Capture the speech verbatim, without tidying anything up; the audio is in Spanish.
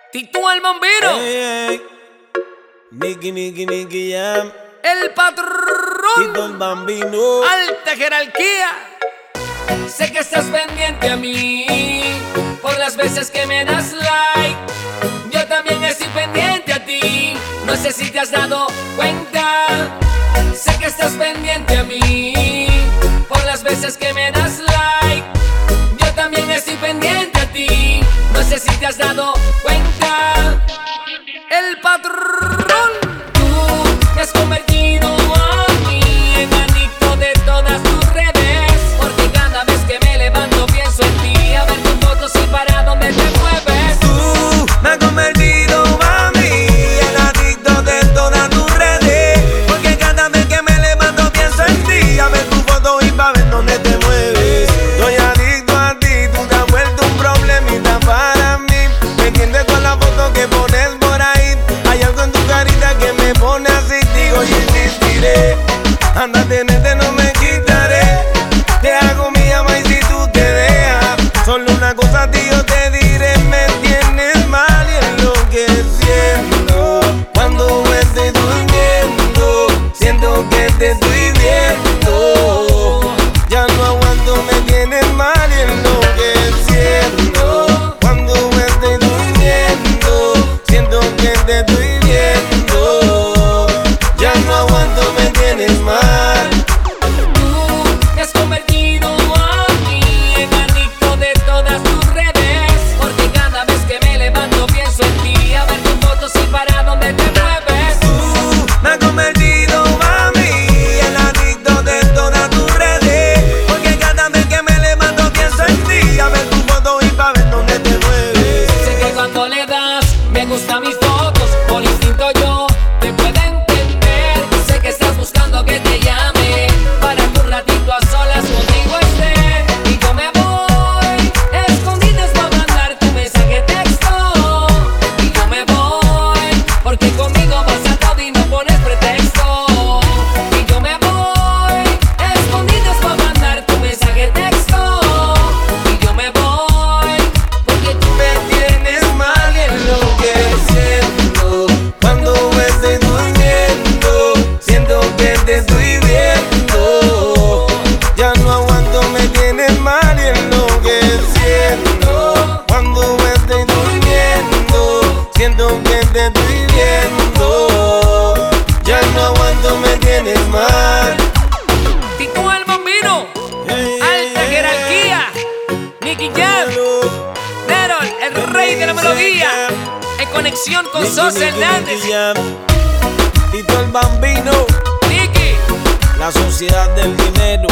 Tito el bombero. Hey, hey. Nicky, Nicky, Nicky Jam. El patrón. Tito el bambino. Alta jerarquía. Sé que estás pendiente a mí por las veces que me das like. Yo también estoy pendiente a ti. No sé si te has dado cuenta. Sé que estás pendiente a mí por las veces que me das like. Yo también estoy pendiente a ti. No sé si te has dado cuenta. El patrón. Tú te has convertido a mí en adicto de todas tus redes, porque cada vez que me levanto pienso en ti, a ver tus fotos y para dónde te mueves. Tú me has convertido a mí en adicto de todas tus redes, porque cada vez que me levanto pienso en ti, a ver tu foto y pa' ver dónde te mueves. Soy adicto a ti, tú te has vuelto un problemita para mí. Me entiendes con la foto que pones por ahí. Hay algo en tu carita que me pone así, digo y insistiré. Anda, tenerte no me quitaré. Te hago mía más y si tú te dejas. Solo una cosa a ti yo te diré. Me tienes mal y enloqueciendo. Cuando me estoy durmiendo, siento que te estoy viendo. Ya no aguanto, me tienes mal y enloqueciendo. Cuando me estoy durmiendo, siento que te estoy viendo. Ya no aguanto, me tienes mal. Tú te has convertido a mí en adicto de todas tus redes, porque cada vez que me levanto pienso en ti, a ver tus fotos y para dónde te mueves. Tú me has convertido a mí en adicto de todas tus redes, porque cada vez que me levanto pienso en ti, a ver tu foto y pa' ver dónde te mueves. Sé que cuando le das me gustan mis fotos, por instinto yo te puedo entender. Sé que estás buscando que te llame para que un ratito a solas contigo esté, y yo me voy escondidas para mandar tu mensaje texto. Y yo me voy porque conmigo vas a todo y no pones pretexto. Y yo me voy escondidas para mandar tu mensaje texto. Y yo me voy porque tú Me tienes mal y enloqueciendo. Cuando me estoy durmiendo, siento que te estoy viendo. Ya no aguanto, me tienes mal y enloqueciendo. Cuando me estoy durmiendo, siento que te estoy viendo. Ya no aguanto, me tienes mal. Tito el bombino. Hey, Alta hey, jerarquía. Nicky Jam. Neron, el rey de la melodía. En conexión con Nicky, Sosa Nicky, Hernández. Nicky Jam. Tito el bambino. Nicky. La sociedad del dinero.